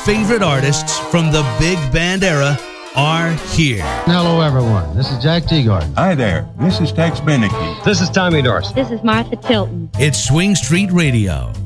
favorite artists from the big band era are here. Hello, everyone. This is Jack Teagarden. Hi there. This is Tex Beneke. This is Tommy Dorsey. This is Martha Tilton. It's Swing Street Radio.